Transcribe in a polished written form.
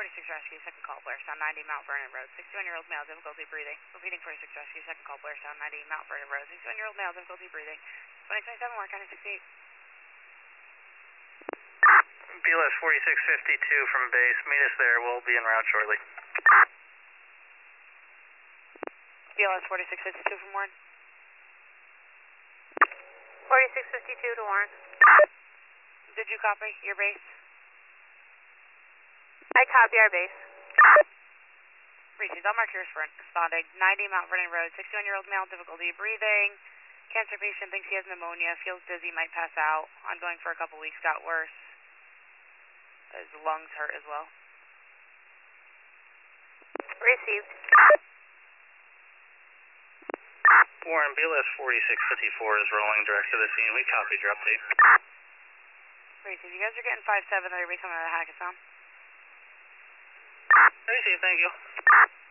46 Rescue, second call, Blair Sound 90, Mount Vernon Road. 61-year-old male, difficulty breathing. Repeating 46 Rescue, second call, Blair Sound 90, Mount Vernon Road. 61-year-old male, difficulty breathing. 2027, Warren County 68. BLS 4652 from base. Meet us there. We'll be en route shortly. BLS 4652 from Warren. 4652 to Warren. Did you copy your base? I copy our base. Reese's, I'll mark yours for responding. 90 Mount Vernon Road, 61-year-old male, difficulty breathing. Cancer patient thinks he has pneumonia, feels dizzy, might pass out. Ongoing for a couple weeks, got worse. His lungs hurt as well. Received. Warren, BLS 4654 is rolling direct to the scene. We copied your update. Reese's, you guys are getting 5-7 that are becoming out of Hackathon. Received, thank you.